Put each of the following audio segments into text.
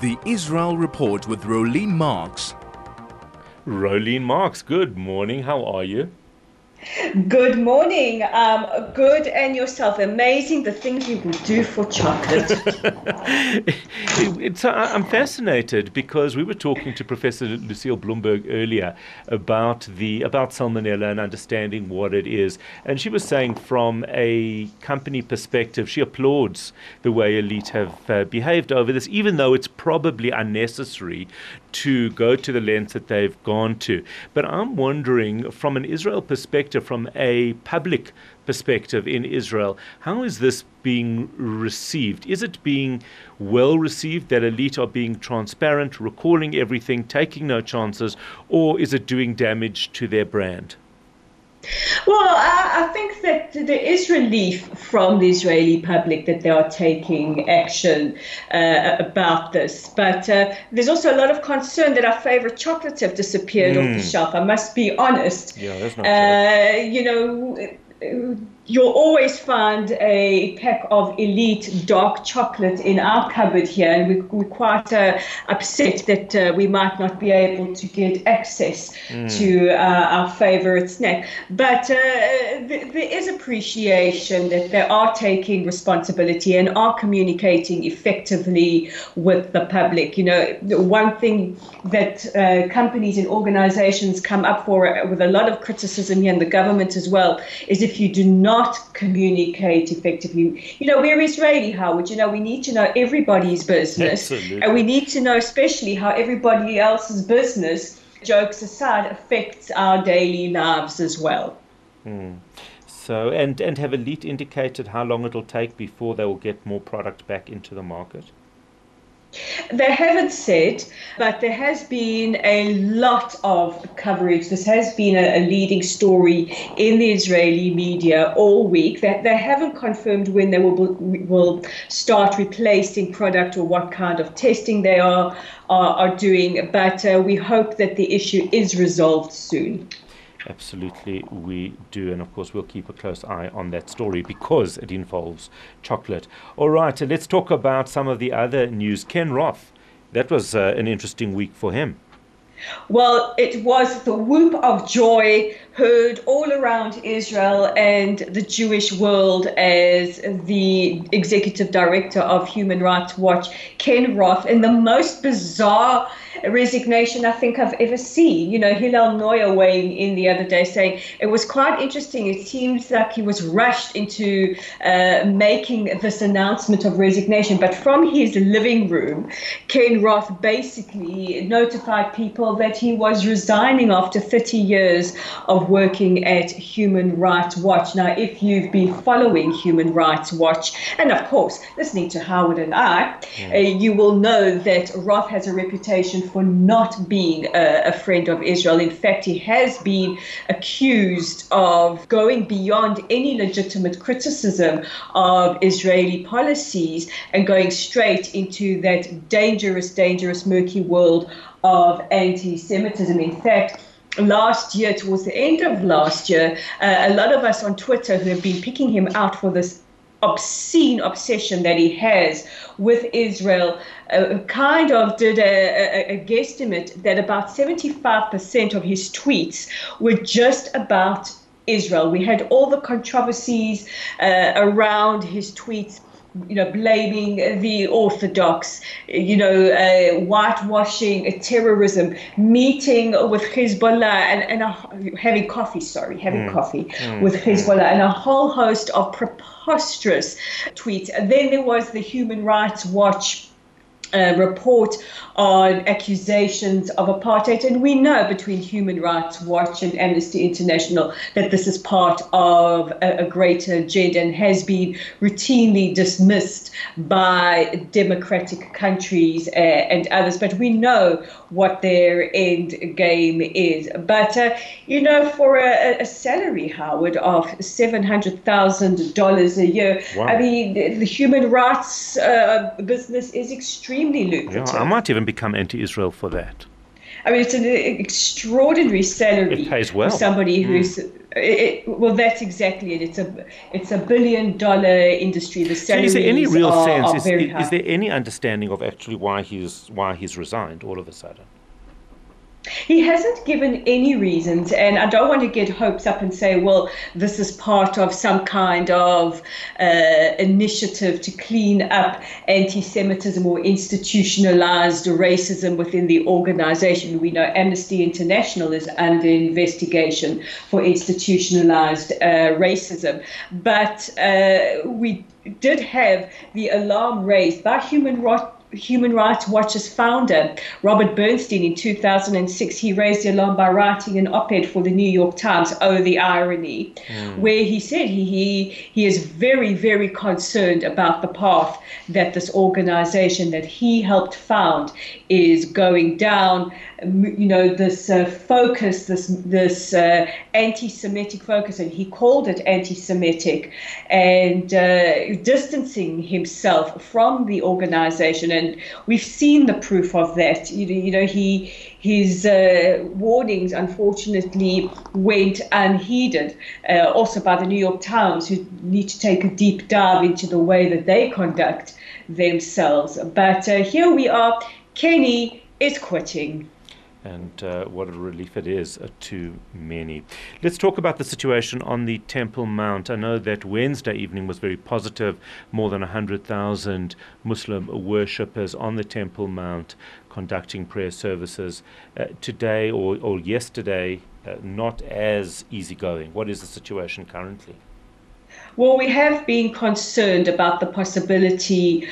The Israel Report with Rolene Marks. Rolene Marks, good morning. How are you? Good morning. Good, and yourself. Amazing the things you will do for chocolate. I'm fascinated because we were talking to Professor Lucille Bloomberg earlier about salmonella and understanding what it is, and she was saying from a company perspective, she applauds the way Elite have behaved over this, even though it's probably unnecessary to go to the lengths that they've gone to. But I'm wondering, from an Israel perspective, from a public perspective in Israel, how is this being received? Is it being well received that Elite are being transparent, recalling everything, taking no chances, or is it doing damage to their brand? Well, I think that there is relief from the Israeli public that they are taking action about this. But there's also a lot of concern that our favorite chocolates have disappeared off the shelf. I must be honest. Yeah, that's not fair. You'll always find a pack of Elite dark chocolate in our cupboard here, and we're quite upset that we might not be able to get access to our favorite snack. But there is appreciation that they are taking responsibility and are communicating effectively with the public. You know, one thing that companies and organizations come up for with a lot of criticism here, and the government as well, is if you do not communicate effectively. You know, we're Israeli, Howard. You know, we need to know everybody's business. Absolutely. And we need to know especially how everybody else's business, jokes aside, affects our daily lives as well. So, and have Elite indicated how long it'll take before they will get more product back into the market? They haven't said, but there has been a lot of coverage. This has been a leading story in the Israeli media all week. They haven't confirmed when they will start replacing product or what kind of testing they are doing, but we hope that the issue is resolved soon. Absolutely, we do. And of course, we'll keep a close eye on that story because it involves chocolate. All right, let's talk about some of the other news. Ken Roth, that was an interesting week for him. Well, it was the whoop of joy heard all around Israel and the Jewish world as the executive director of Human Rights Watch, Ken Roth, in the most bizarre resignation I think I've ever seen. You know, Hillel Neuer weighing in the other day saying it was quite interesting. It seems like he was rushed into making this announcement of resignation. But from his living room, Ken Roth basically notified people that he was resigning after 30 years of working at Human Rights Watch. Now, if you've been following Human Rights Watch, and of course, listening to Howard and I, you will know that Roth has a reputation for not being a friend of Israel. In fact, he has been accused of going beyond any legitimate criticism of Israeli policies and going straight into that dangerous, murky world of anti-Semitism. In fact, last year, towards the end of last year, a lot of us on Twitter who have been picking him out for this obscene obsession that he has with Israel kind of did a guesstimate that about 75% of his tweets were just about Israel. We had all the controversies around his tweets, you know, blaming the Orthodox, whitewashing terrorism, meeting with Hezbollah and having coffee with Hezbollah, and a whole host of preposterous tweets. And then there was the Human Rights Watch report on accusations of apartheid. And we know between Human Rights Watch and Amnesty International that this is part of a greater agenda and has been routinely dismissed by democratic countries and others. But we know what their end game is. But, for a salary, Howard, of $700,000 a year, wow. I mean, the human rights business is extremely lucrative. Yeah, I might even become anti-Israel for that. I mean, it's an extraordinary salary. It pays well. For somebody who's Well, that's exactly it. It's a $1 billion industry. The So salaries is there any real sense? are very high. Is there any understanding of actually why he's resigned all of a sudden? He hasn't given any reasons, and I don't want to get hopes up and say, well, this is part of some kind of initiative to clean up anti-Semitism or institutionalized racism within the organization. We know Amnesty International is under investigation for institutionalized racism, but we did have the alarm raised by Human Rights Watch's founder, Robert Bernstein, in 2006. He raised the alarm by writing an op-ed for the New York Times, Oh, the Irony, where he said he is very, very concerned about the path that this organization that he helped found is going down. This focus, this anti-Semitic focus, and he called it anti-Semitic, and distancing himself from the organization. And we've seen the proof of that. His warnings, unfortunately, went unheeded, also by the New York Times, who need to take a deep dive into the way that they conduct themselves. But here we are. Kenny is quitting. And what a relief it is to many. Let's talk about the situation on the Temple Mount. I know that Wednesday evening was very positive. More than 100,000 Muslim worshippers on the Temple Mount conducting prayer services. Today or yesterday, not as easygoing. What is the situation currently? Well, we have been concerned about the possibility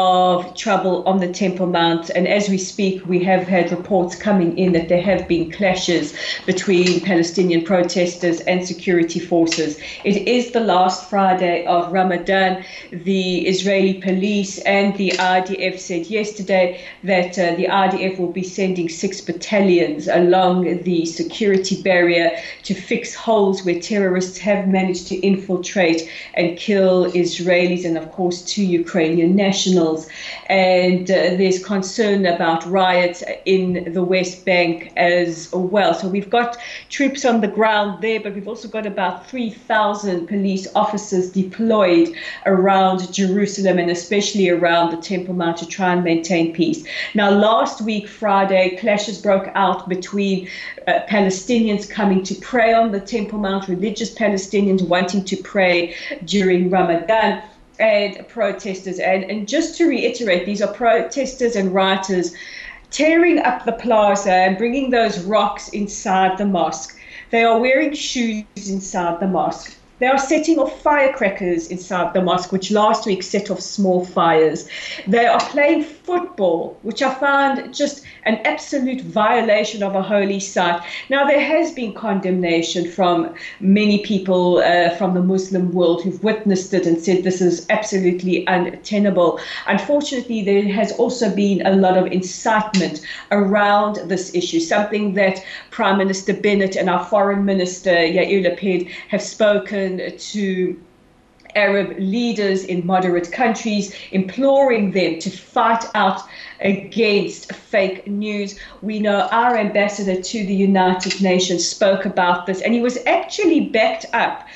of trouble on the Temple Mount. And as we speak, we have had reports coming in that there have been clashes between Palestinian protesters and security forces. It is the last Friday of Ramadan. The Israeli police and the IDF said yesterday that the IDF will be sending 6 battalions along the security barrier to fix holes where terrorists have managed to infiltrate and kill Israelis and, of course, 2 Ukrainian nationals. And there's concern about riots in the West Bank as well. So we've got troops on the ground there, but we've also got about 3,000 police officers deployed around Jerusalem and especially around the Temple Mount to try and maintain peace. Now, last week, Friday, clashes broke out between Palestinians coming to pray on the Temple Mount, religious Palestinians wanting to pray during Ramadan, and protesters. And just to reiterate, these are protesters and rioters tearing up the plaza and bringing those rocks inside the mosque. They are wearing shoes inside the mosque. They are setting off firecrackers inside the mosque, which last week set off small fires. They are playing football, which I found just an absolute violation of a holy site. Now, there has been condemnation from many people from the Muslim world who've witnessed it and said this is absolutely untenable. Unfortunately, there has also been a lot of incitement around this issue, something that Prime Minister Bennett and our Foreign Minister Yair Lapid have spoken to Arab leaders in moderate countries, imploring them to fight out against fake news. We know our ambassador to the United Nations spoke about this, and he was actually backed up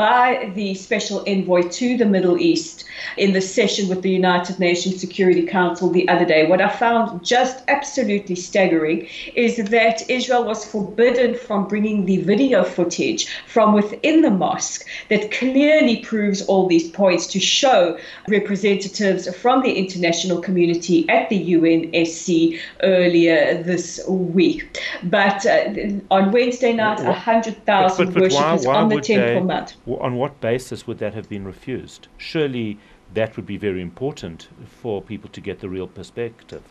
by the special envoy to the Middle East in the session with the United Nations Security Council the other day. What I found just absolutely staggering is that Israel was forbidden from bringing the video footage from within the mosque that clearly proves all these points, to show representatives from the international community at the UNSC earlier this week. But on Wednesday night, 100,000 worshippers on the Temple Mount. On what basis would that have been refused? Surely that would be very important for people to get the real perspective.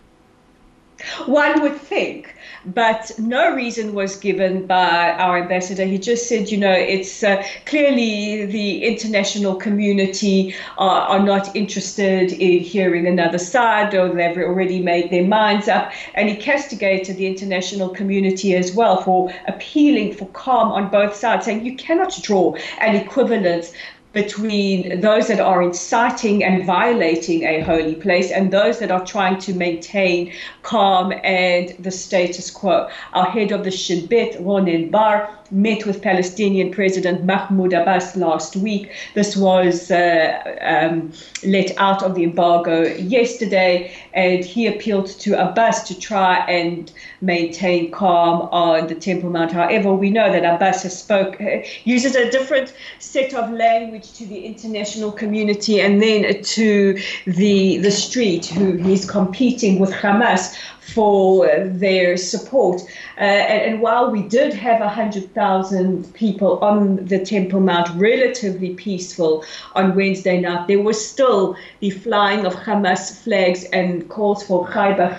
One would think, but no reason was given by our ambassador. He just said, it's clearly the international community are not interested in hearing another side, or they've already made their minds up. And he castigated the international community as well for appealing for calm on both sides, saying you cannot draw an equivalence between those that are inciting and violating a holy place and those that are trying to maintain calm and the status quo. Our head of the Shin Bet, Ronen Bar, met with Palestinian President Mahmoud Abbas last week. This was let out of the embargo yesterday, and he appealed to Abbas to try and maintain calm on the Temple Mount. However, we know that Abbas uses a different set of language to the international community and then to the street, who he's competing with Hamas for their support. And while we did have 100,000 people on the Temple Mount, relatively peaceful on Wednesday night, there was still the flying of Hamas flags and calls for Khaybar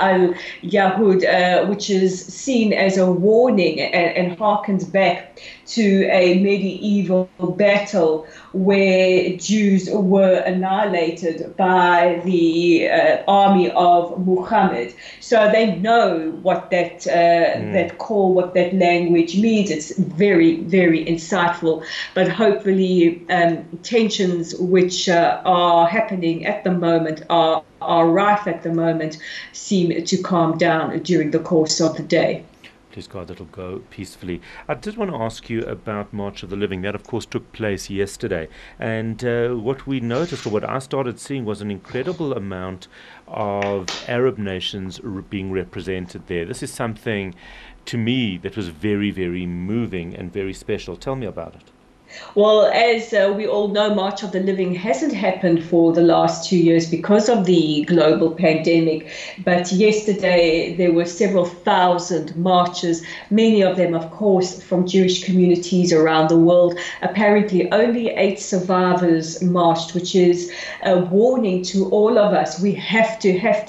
al-Yahud, which is seen as a warning and harkens back to a medieval battle where Jews were annihilated by the army of Muhammad. So they know what that call, what that language means. It's very, very insightful. But hopefully tensions which are happening at the moment, are rife at the moment, seem to calm down during the course of the day. Please God, it'll go peacefully. I did want to ask you about March of the Living. That, of course, took place yesterday. And what we noticed, or what I started seeing, was an incredible amount of Arab nations being represented there. This is something, to me, that was very, very moving and very special. Tell me about it. Well, as we all know, March of the Living hasn't happened for the last 2 years because of the global pandemic. But yesterday, there were several thousand marches, many of them, of course, from Jewish communities around the world. Apparently, only 8 survivors marched, which is a warning to all of us. We have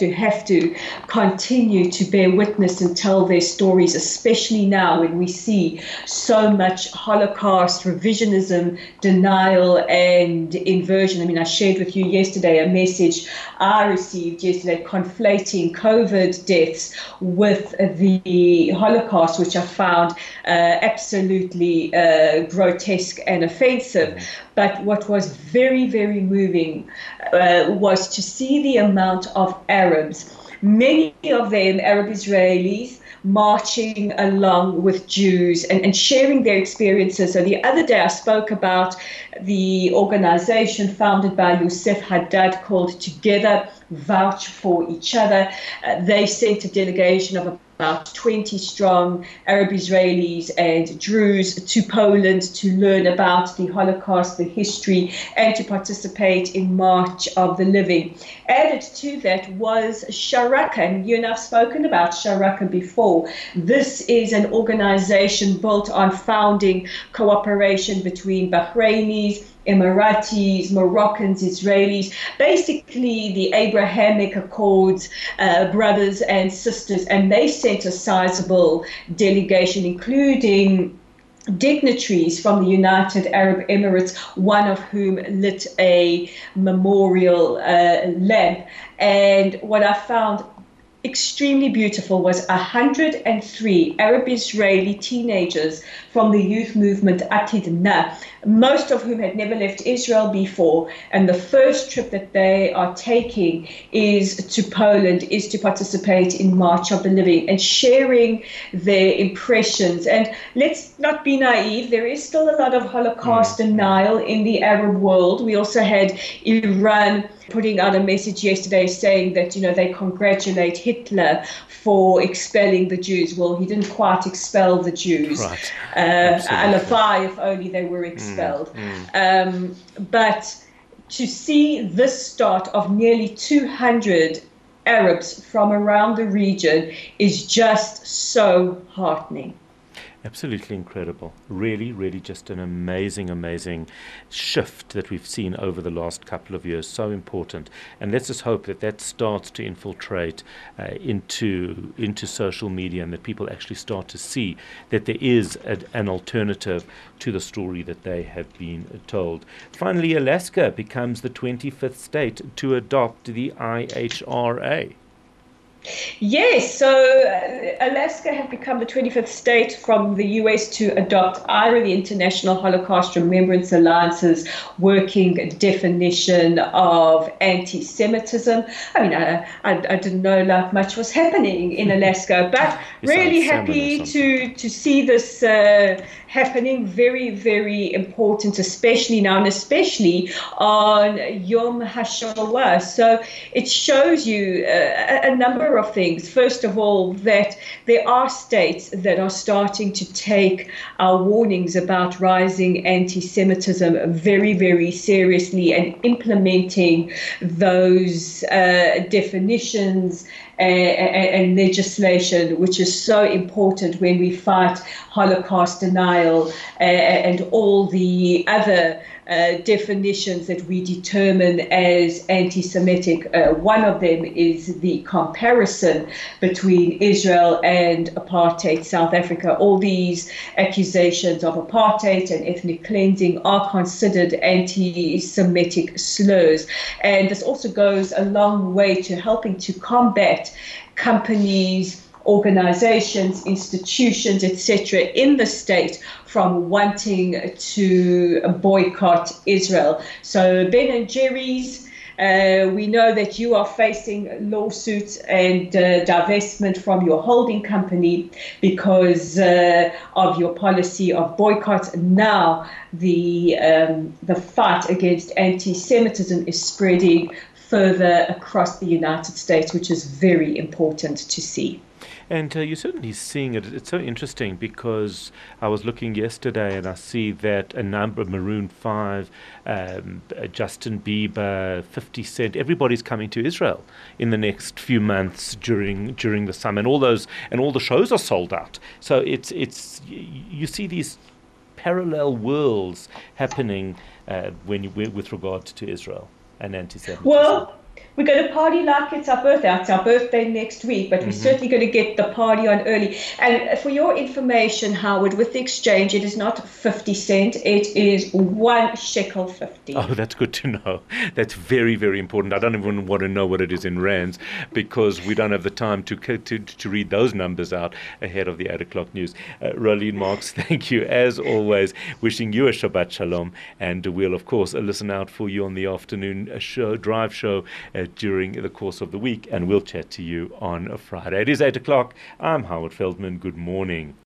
to continue to bear witness and tell their stories, especially now when we see so much Holocaust revision, denial and inversion. I mean, I shared with you yesterday a message I received yesterday conflating COVID deaths with the Holocaust, which I found absolutely grotesque and offensive. But what was very, very moving was to see the amount of Arabs, many of them Arab Israelis, marching along with Jews and sharing their experiences. So the other day I spoke about the organization founded by Youssef Haddad called Together Vouch for Each Other. They sent a delegation of about 20 strong Arab Israelis and Druze to Poland to learn about the Holocaust, the history, and to participate in March of the Living. Added to that was Sharaka, and you and I've spoken about Sharaka before. This is an organization built on founding cooperation between Bahrainis, Emiratis, Moroccans, Israelis, basically the Abrahamic Accords, brothers and sisters, and they sent a sizable delegation, including dignitaries from the United Arab Emirates, one of whom lit a memorial lamp. And what I found extremely beautiful was 103 Arab Israeli teenagers from the youth movement Atid Na, most of whom had never left Israel before. And the first trip that they are taking is to Poland, is to participate in March of the Living and sharing their impressions. And let's not be naive, there is still a lot of Holocaust denial in the Arab world. We also had Iran putting out a message yesterday saying that, you know, they congratulate Hitler for expelling the Jews. Well, he didn't quite expel the Jews. Right. Alafai, if only they were expelled. But to see this start of nearly 200 Arabs from around the region is just so heartening. Absolutely incredible. Really, really just an amazing, amazing shift that we've seen over the last couple of years. So important. And let's just hope that that starts to infiltrate into social media and that people actually start to see that there is an alternative to the story that they have been told. Finally, Alaska becomes the 25th state to adopt the IHRA. Yes, so Alaska have become the 25th state from the US to adopt IHRA, the International Holocaust Remembrance Alliance's working definition of anti-Semitism. I mean, I didn't know like much was happening in Alaska, but really Besides salmon or happy something. to see this happening. Very, very important, especially now, and especially on Yom HaShoah. So it shows you a number of things. First of all, that there are states that are starting to take our warnings about rising anti-Semitism very, very seriously and implementing those definitions and legislation, which is so important when we fight Holocaust denial and all the other definitions that we determine as anti-Semitic. One of them is the comparison between Israel and apartheid South Africa. All these accusations of apartheid and ethnic cleansing are considered anti-Semitic slurs. And this also goes a long way to helping to combat companies, organizations, institutions, etc., in the state from wanting to boycott Israel. So Ben and Jerry's, we know that you are facing lawsuits and divestment from your holding company because of your policy of boycott. Now the fight against anti-Semitism is spreading further across the United States, which is very important to see. And you're certainly seeing it. It's so interesting because I was looking yesterday and I see that a number of Maroon 5, Justin Bieber, 50 Cent, everybody's coming to Israel in the next few months during the summer, and all the shows are sold out. So you see these parallel worlds happening with regard to Israel and anti-Semitism. Well, we're going to party like it's our birthday. It's our birthday next week, but we're certainly going to get the party on early. And for your information, Howard, with the exchange, it is not 50 cent. It is 1 shekel 50. Oh, that's good to know. That's very, very important. I don't even want to know what it is in rands because we don't have the time to read those numbers out ahead of the 8 o'clock news. Rolene Marks, thank you as always. Wishing you a Shabbat Shalom, and we'll of course listen out for you on the afternoon drive show during the course of the week, and we'll chat to you on a Friday. It is 8 o'clock. I'm Howard Feldman. Good morning.